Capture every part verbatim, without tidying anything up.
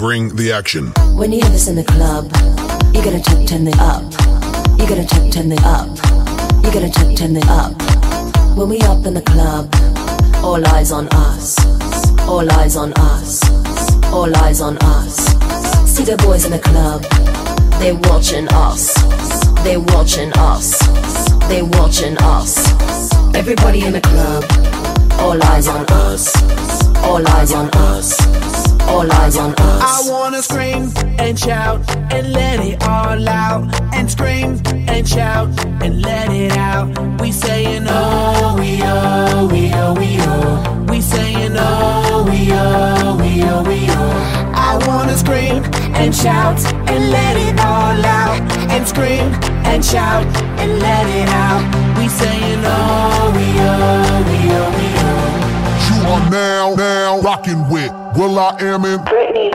Bring the action. When you hear this in the club, you gotta check, turn it up. You gotta check, turn it up. You gotta check, turn it up. When we up in the club, all eyes on us. All eyes on us. All eyes on us. See the boys in the club, they watching us. They watching us. They watching us. Everybody in the club, all eyes on us. All eyes on us. All eyes on us. I wanna scream and shout and let it all out. And scream and shout and let it out. We saying oh, we oh, we oh, we oh. We saying oh, we oh, we oh, we oh. I wanna scream and shout and let it all out. And scream and shout and let it out. We saying oh, we oh, we oh, we oh. You are now, now rocking with will.i.am in Britney.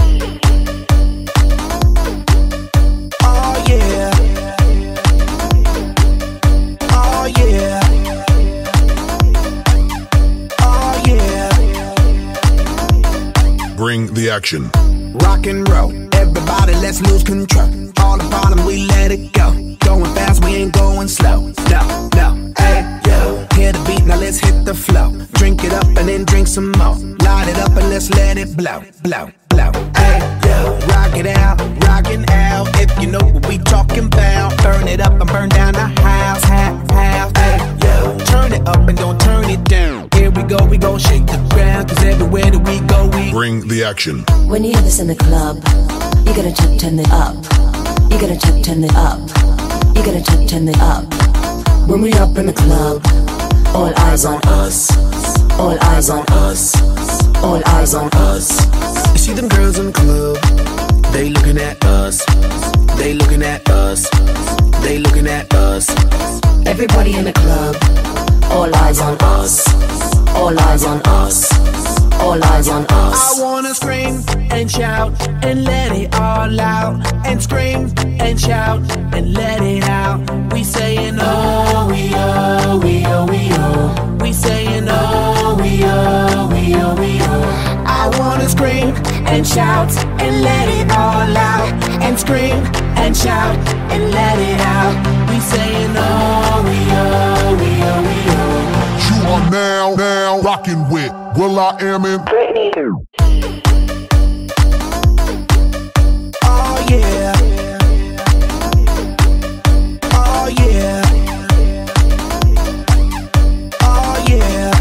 Oh yeah. Oh yeah. Oh yeah. Bring the action. Rock and roll, everybody let's lose control. All the bottom we let it go. Going fast, we ain't going slow. No, no, hey, yo. Hear the beat, now let's hit the flow. Drink it up and then drink some more. Light it up and let's let it blow, blow, blow. Hey, yo. Rock it out, rockin' out. If you know what we talking about. Burn it up and burn down the house, half, half. Hey, yo. Turn it up and don't turn it down. Here we go, we gon' shake the ground. Cause everywhere that we go, we bring the action. When you hear this in the club, you gotta check, turn it up. You gotta check, turn it up. You gotta check, turn it up. When we up in the club, all eyes on us. All eyes on us. All eyes on us. You see them girls in the club, they looking at us. They looking at us. They looking at us. Everybody in the club, all eyes on us. All eyes on us. All eyes on us. I wanna scream and shout and let it all out. And scream and shout and let it out. We saying oh, we oh, we oh, we oh. We saying oh, we oh, we oh, we oh. I wanna scream and shout and let it all out. And scream and shout and let it out. We saying oh, we oh, we oh, we oh. You are now, now rocking with will.i.am in Britney. Oh yeah. Oh yeah. Oh yeah.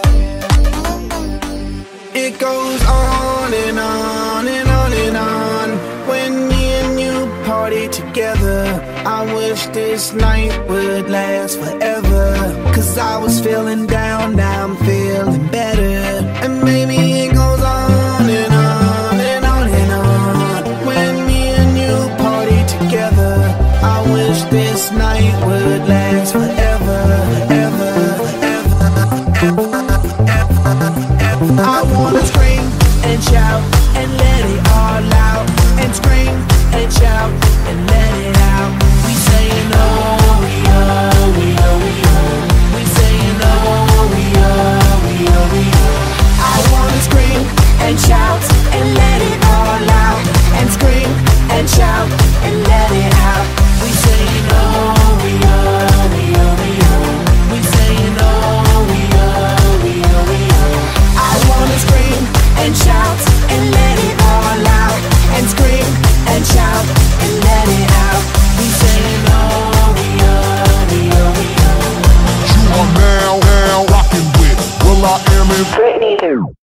It goes on and on and on and on. When me and you party together, I wish this night would last forever. Cause I was feeling down, now I'm feeling better. And maybe it goes on and on and on and on. When me and you party together, I wish this night would last forever, ever, ever, ever, ever, ever. I wanna scream and shout and let it all out. And scream and shout and let it out. We saying oh, we oh, we oh, we oh. We saying oh, we oh, we oh, we oh. I wanna scream and shout and let it all out. And scream and shout and let it out. We saying oh, we oh, we oh, we oh. We saying oh, we oh, we oh, we oh. I wanna scream and shout and let it all out. And scream and shout and let it out. We saying oh, we oh, we oh, we oh. You are now, now rocking with will.i.am in Britney.